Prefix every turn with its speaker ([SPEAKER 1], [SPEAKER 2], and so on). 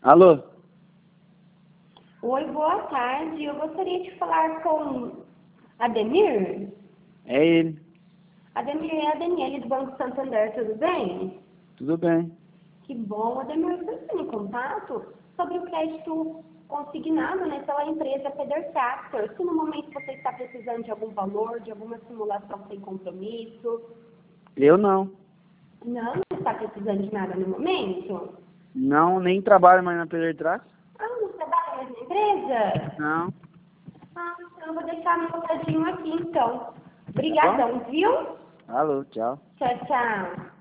[SPEAKER 1] Alô?
[SPEAKER 2] Oi, boa tarde. Eu gostaria de falar com Ademir.
[SPEAKER 1] É ele.
[SPEAKER 2] Ademir, é a Daniele do Banco Santander, tudo bem?
[SPEAKER 1] Tudo bem.
[SPEAKER 2] Que bom. Ademir, você está em contato sobre o crédito consignado, né, pela empresa Feder Tractor. Se no momento você está precisando de algum valor, de alguma simulação sem compromisso.
[SPEAKER 1] Eu não.
[SPEAKER 2] Não está precisando de nada no momento?
[SPEAKER 1] Não, nem trabalho mais na Pedro Trax.
[SPEAKER 2] Ah, não trabalha mais na empresa?
[SPEAKER 1] Não.
[SPEAKER 2] Ah, então eu vou deixar anotadinho aqui, então.
[SPEAKER 1] Tá bom?
[SPEAKER 2] Obrigadão, viu?
[SPEAKER 1] Alô, tchau.
[SPEAKER 2] Tchau, tchau.